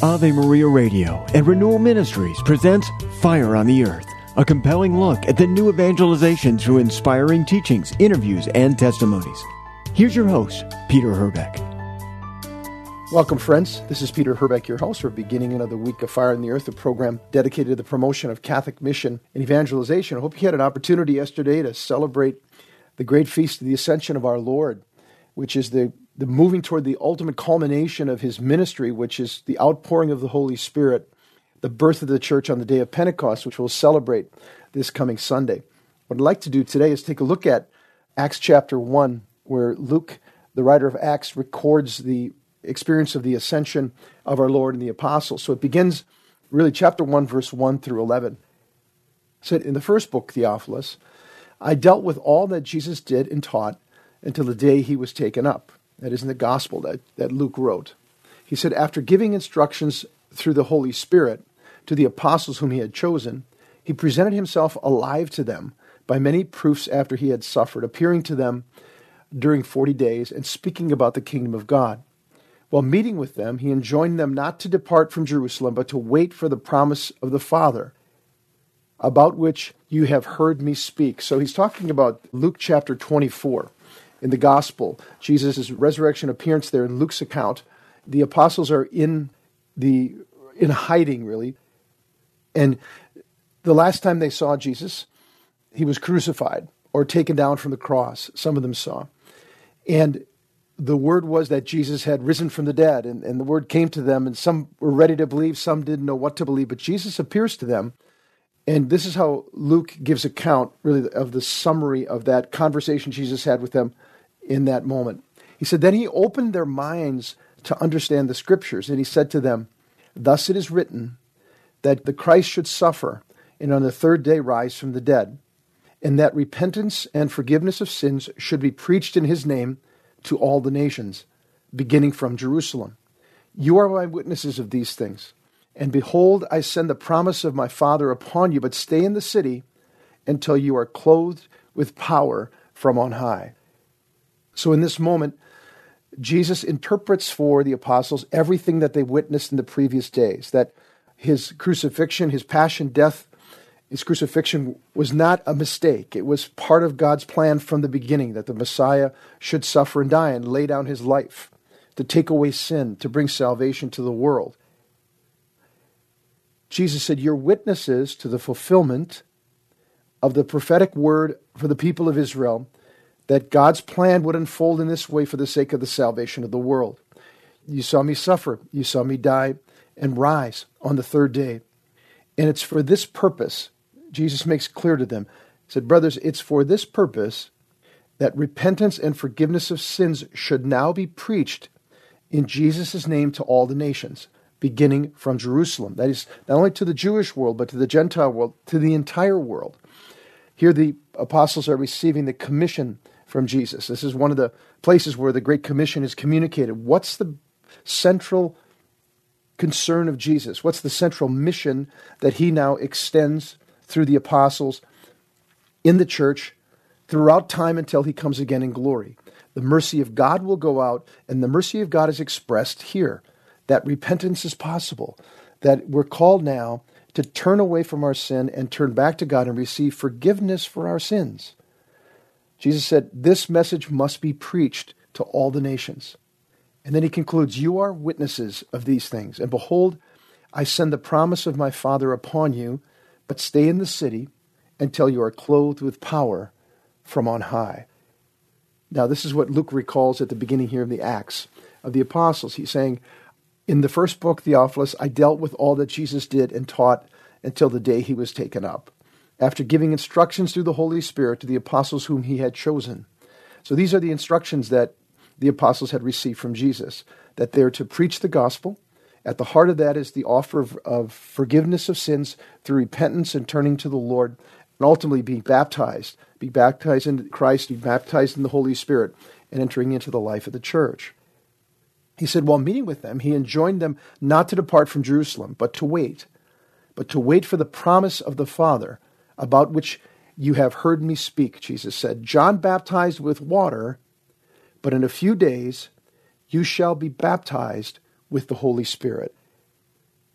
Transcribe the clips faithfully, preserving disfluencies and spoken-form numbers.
Ave Maria Radio and Renewal Ministries presents Fire on the Earth, a compelling look at the new evangelization through inspiring teachings, interviews, and testimonies. Here's your host, Peter Herbeck. Welcome, friends. This is Peter Herbeck, your host. We're beginning another week of Fire on the Earth, a program dedicated to the promotion of Catholic mission and evangelization. I hope you had an opportunity yesterday to celebrate the great feast of the Ascension of our Lord, which is the, the moving toward the ultimate culmination of his ministry, which is the outpouring of the Holy Spirit, the birth of the church on the day of Pentecost, which we'll celebrate this coming Sunday. What I'd like to do today is take a look at Acts chapter one, where Luke, the writer of Acts, records the experience of the ascension of our Lord and the apostles. So it begins really chapter one, verse one through eleven. It said, in the first book, Theophilus, I dealt with all that Jesus did and taught until the day he was taken up. That is in the gospel that, that Luke wrote. He said, after giving instructions through the Holy Spirit to the apostles whom he had chosen, he presented himself alive to them by many proofs after he had suffered, appearing to them during forty days and speaking about the kingdom of God. While meeting with them, he enjoined them not to depart from Jerusalem, but to wait for the promise of the Father, about which you have heard me speak. So he's talking about Luke chapter twenty-four. In the gospel, Jesus' resurrection appearance there in Luke's account. The apostles are in the in hiding, really. And the last time they saw Jesus, he was crucified or taken down from the cross. Some of them saw. And the word was that Jesus had risen from the dead, and, and the word came to them, and some were ready to believe, some didn't know what to believe, but Jesus appears to them, and this is how Luke gives account, really, of the summary of that conversation Jesus had with them in that moment. He said, then he opened their minds to understand the Scriptures, and he said to them, thus it is written, that the Christ should suffer, and on the third day rise from the dead, and that repentance and forgiveness of sins should be preached in his name to all the nations, beginning from Jerusalem. You are my witnesses of these things. And behold, I send the promise of my Father upon you, but stay in the city until you are clothed with power from on high. So in this moment, Jesus interprets for the apostles everything that they witnessed in the previous days, that his crucifixion, his passion, death, his crucifixion was not a mistake. It was part of God's plan from the beginning, that the Messiah should suffer and die and lay down his life to take away sin, to bring salvation to the world. Jesus said, you're witnesses to the fulfillment of the prophetic word for the people of Israel, that God's plan would unfold in this way for the sake of the salvation of the world. You saw me suffer, you saw me die and rise on the third day. And it's for this purpose, Jesus makes clear to them, he said, brothers, it's for this purpose that repentance and forgiveness of sins should now be preached in Jesus' name to all the nations, beginning from Jerusalem. That is, not only to the Jewish world, but to the Gentile world, to the entire world. Here the apostles are receiving the commission from Jesus. This is one of the places where the Great Commission is communicated. What's the central concern of Jesus? What's the central mission that he now extends through the apostles in the church throughout time until he comes again in glory? The mercy of God will go out, and the mercy of God is expressed here, that repentance is possible, that we're called now to turn away from our sin and turn back to God and receive forgiveness for our sins. Jesus said, this message must be preached to all the nations. And then he concludes, you are witnesses of these things. And behold, I send the promise of my Father upon you, but stay in the city until you are clothed with power from on high. Now, this is what Luke recalls at the beginning here of the Acts of the Apostles. He's saying, in the first book, Theophilus, I dealt with all that Jesus did and taught until the day he was taken up, after giving instructions through the Holy Spirit to the apostles whom he had chosen. So these are the instructions that the apostles had received from Jesus, that they're to preach the gospel. At the heart of that is the offer of, of forgiveness of sins through repentance and turning to the Lord, and ultimately being baptized, be baptized in Christ, be baptized in the Holy Spirit, and entering into the life of the church. He said, while meeting with them, he enjoined them not to depart from Jerusalem, but to wait, but to wait for the promise of the Father, about which you have heard me speak, Jesus said. John baptized with water, but in a few days you shall be baptized with the Holy Spirit.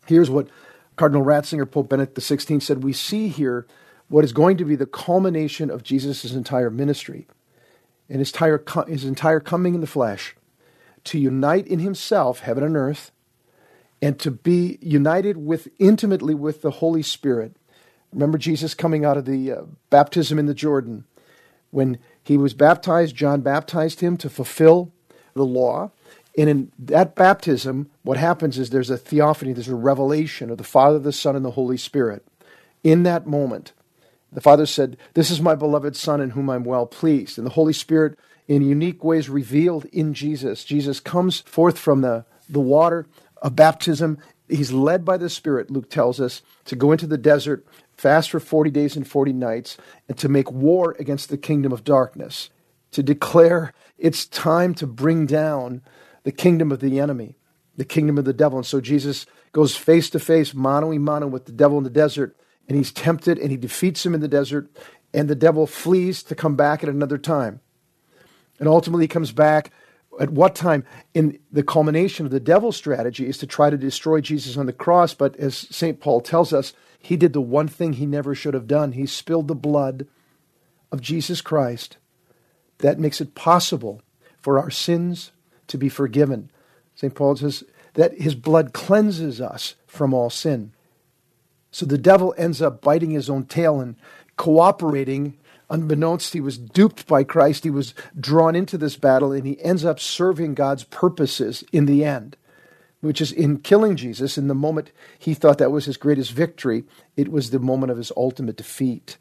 Here's what Cardinal Ratzinger, Pope Benedict the sixteenth, said. We see here what is going to be the culmination of Jesus' entire ministry and his entire, his entire coming in the flesh, to unite in himself heaven and earth, and to be united with intimately with the Holy Spirit. Remember Jesus coming out of the uh, baptism in the Jordan. When he was baptized, John baptized him to fulfill the law. And in that baptism, what happens is there's a theophany, there's a revelation of the Father, the Son, and the Holy Spirit. In that moment, the Father said, "This is my beloved Son in whom I'm well pleased." And the Holy Spirit, in unique ways revealed in Jesus. Jesus comes forth from the, the water of baptism. He's led by the Spirit, Luke tells us, to go into the desert, fast for forty days and forty nights, and to make war against the kingdom of darkness, to declare it's time to bring down the kingdom of the enemy, the kingdom of the devil. And so Jesus goes face to face, mano a mano, with the devil in the desert, and he's tempted, and he defeats him in the desert, and the devil flees to come back at another time. And ultimately he comes back at what time? In the culmination of the devil's strategy is to try to destroy Jesus on the cross, but as Saint Paul tells us, he did the one thing he never should have done. He spilled the blood of Jesus Christ. That makes it possible for our sins to be forgiven. Saint Paul says that his blood cleanses us from all sin. So the devil ends up biting his own tail and cooperating. Unbeknownst, he was duped by Christ. He was drawn into this battle, and he ends up serving God's purposes in the end, which is in killing Jesus. In the moment he thought that was his greatest victory, it was the moment of his ultimate defeat.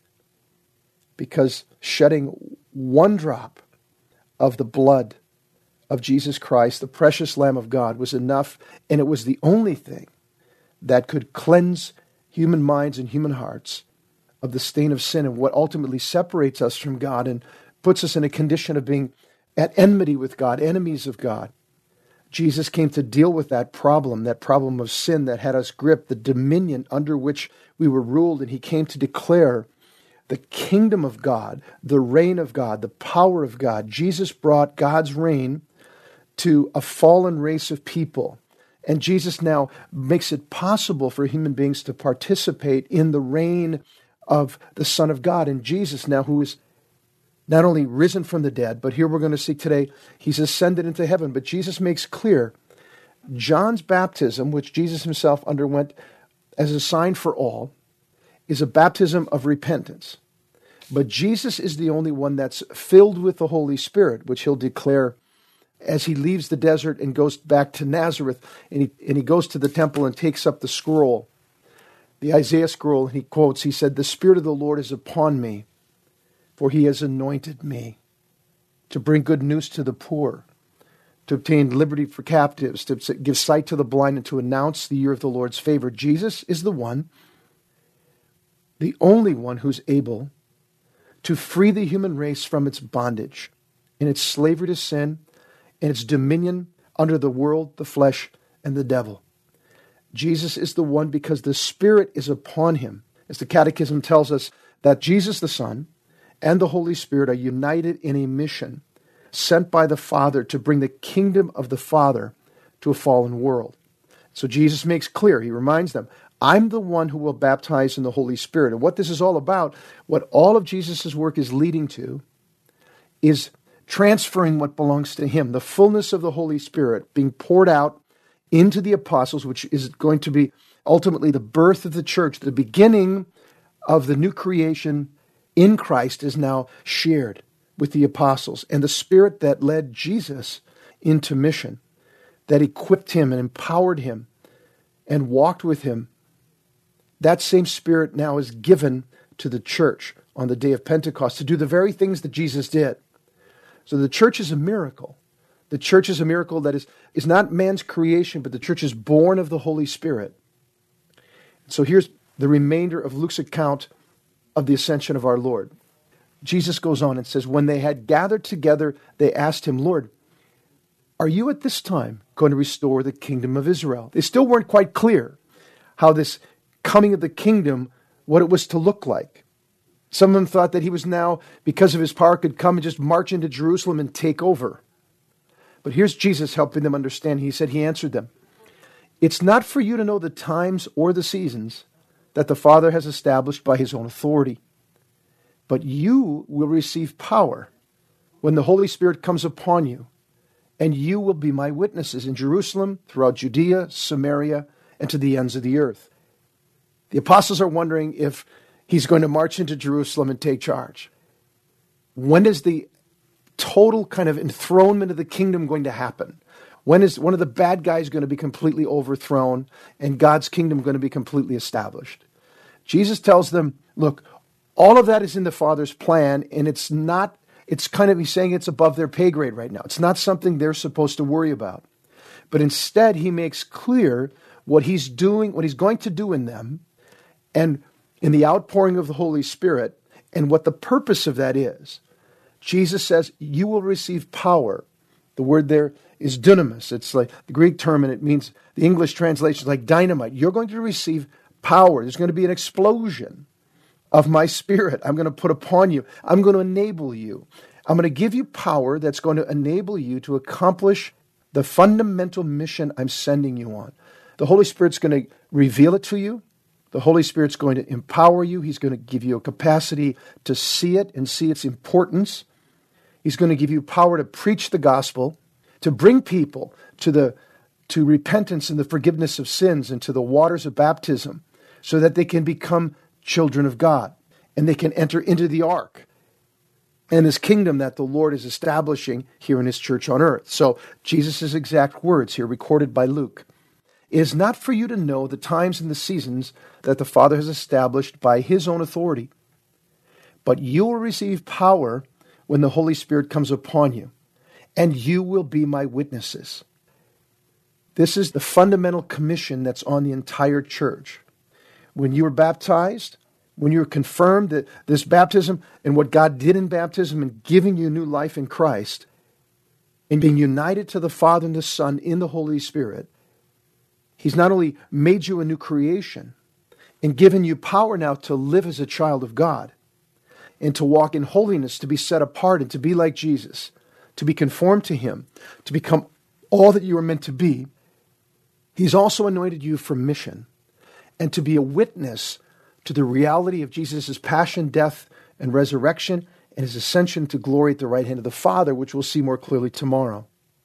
Because shedding one drop of the blood of Jesus Christ, the precious Lamb of God, was enough, and it was the only thing that could cleanse human minds and human hearts of the stain of sin, and what ultimately separates us from God and puts us in a condition of being at enmity with God, enemies of God. Jesus came to deal with that problem, that problem of sin that had us gripped, the dominion under which we were ruled, and he came to declare the kingdom of God, the reign of God, the power of God. Jesus brought God's reign to a fallen race of people. And Jesus now makes it possible for human beings to participate in the reign of the Son of God. And Jesus now, who is not only risen from the dead, but here we're going to see today, he's ascended into heaven. But Jesus makes clear John's baptism, which Jesus himself underwent as a sign for all, is a baptism of repentance. But Jesus is the only one that's filled with the Holy Spirit, which he'll declare as he leaves the desert and goes back to Nazareth, and he, and he goes to the temple and takes up the scroll, the Isaiah scroll, and he quotes, he said, "The Spirit of the Lord is upon me, for he has anointed me to bring good news to the poor, to obtain liberty for captives, to give sight to the blind, and to announce the year of the Lord's favor." Jesus is the one, the only one who's able to free the human race from its bondage and its slavery to sin and its dominion under the world, the flesh, and the devil. Jesus is the one because the Spirit is upon him. As the Catechism tells us, that Jesus the Son and the Holy Spirit are united in a mission sent by the Father to bring the kingdom of the Father to a fallen world. So Jesus makes clear, he reminds them, I'm the one who will baptize in the Holy Spirit. And what this is all about, what all of Jesus' work is leading to, is transferring what belongs to him, the fullness of the Holy Spirit being poured out into the apostles, which is going to be ultimately the birth of the church. The beginning of the new creation in Christ is now shared with the apostles. And the Spirit that led Jesus into mission, that equipped him and empowered him and walked with him, that same Spirit now is given to the church on the day of Pentecost to do the very things that Jesus did. So the church is a miracle. The church is a miracle that is, is not man's creation, but the church is born of the Holy Spirit. So here's the remainder of Luke's account of the ascension of our Lord. Jesus goes on and says, when they had gathered together, they asked him, Lord, are you at this time going to restore the kingdom of Israel? They still weren't quite clear how this coming of the kingdom, what it was to look like. Some of them thought that he was now, because of his power, could come and just march into Jerusalem and take over. But here's Jesus helping them understand. He said, he answered them, It's not for you to know the times or the seasons that the Father has established by his own authority, but you will receive power when the Holy Spirit comes upon you, and you will be my witnesses in Jerusalem, throughout Judea, Samaria, and to the ends of the earth. The apostles are wondering if he's going to march into Jerusalem and take charge. When is the total kind of enthronement of the kingdom going to happen? When is one of the bad guys going to be completely overthrown and God's kingdom going to be completely established? Jesus tells them, look, all of that is in the Father's plan, and it's not, it's kind of, he's saying it's above their pay grade right now. It's not something they're supposed to worry about. But instead, he makes clear what he's doing, what he's going to do in them, and in the outpouring of the Holy Spirit, and what the purpose of that is. Jesus says, you will receive power. The word there is dunamis. It's like the Greek term, and it means, the English translation is like dynamite. You're going to receive power. There's going to be an explosion of my Spirit I'm going to put upon you. I'm going to enable you. I'm going to give you power that's going to enable you to accomplish the fundamental mission I'm sending you on. The Holy Spirit's going to reveal it to you. The Holy Spirit's going to empower you. He's going to give you a capacity to see it and see its importance. He's going to give you power to preach the gospel, to bring people to the to repentance and the forgiveness of sins and to the waters of baptism so that they can become children of God and they can enter into the ark and his kingdom that the Lord is establishing here in his church on earth. So Jesus' exact words here recorded by Luke. It is not for you to know the times and the seasons that the Father has established by his own authority, but you will receive power when the Holy Spirit comes upon you, and you will be my witnesses. This is the fundamental commission that's on the entire church. When you were baptized, when you were confirmed that this baptism and what God did in baptism and giving you new life in Christ, and being united to the Father and the Son in the Holy Spirit, he's not only made you a new creation and given you power now to live as a child of God and to walk in holiness, to be set apart and to be like Jesus, to be conformed to him, to become all that you were meant to be. He's also anointed you for mission and to be a witness to the reality of Jesus' passion, death, and resurrection, and his ascension to glory at the right hand of the Father, which we'll see more clearly tomorrow.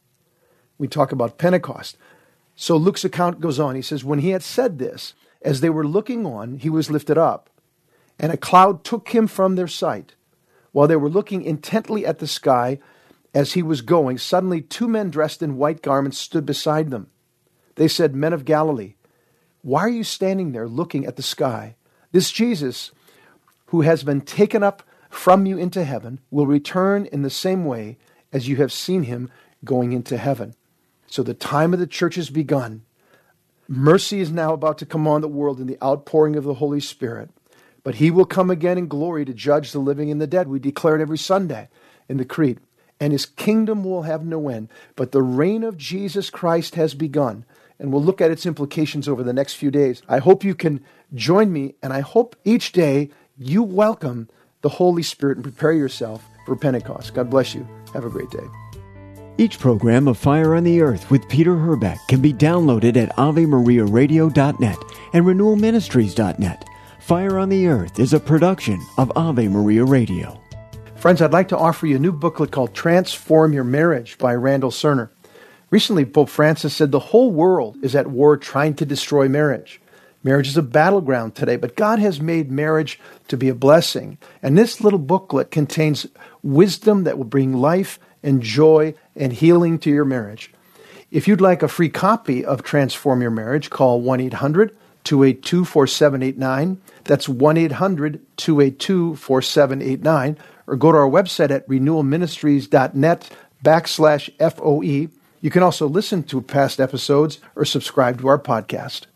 We talk about Pentecost. So Luke's account goes on. He says, when he had said this, as they were looking on, he was lifted up, and a cloud took him from their sight. While they were looking intently at the sky as he was going, suddenly two men dressed in white garments stood beside them. They said, Men of Galilee, why are you standing there looking at the sky? This Jesus, who has been taken up from you into heaven, will return in the same way as you have seen him going into heaven. So the time of the church has begun. Mercy is now about to come on the world in the outpouring of the Holy Spirit. But he will come again in glory to judge the living and the dead. We declare it every Sunday in the Creed. And his kingdom will have no end. But the reign of Jesus Christ has begun. And we'll look at its implications over the next few days. I hope you can join me, and I hope each day you welcome the Holy Spirit and prepare yourself for Pentecost. God bless you. Have a great day. Each program of Fire on the Earth with Peter Herbeck can be downloaded at ave maria radio dot net and renewal ministries dot net. Fire on the Earth is a production of Ave Maria Radio. Friends, I'd like to offer you a new booklet called Transform Your Marriage by Randall Cerner. Recently, Pope Francis said the whole world is at war trying to destroy marriage. Marriage is a battleground today, but God has made marriage to be a blessing. And this little booklet contains wisdom that will bring life and joy and healing to your marriage. If you'd like a free copy of Transform Your Marriage, call one eight hundred two eight two four seven eight nine. That's one eight hundred two eight two four seven eight nine. Or go to our website at renewal ministries dot net backslash F O E. You can also listen to past episodes or subscribe to our podcast.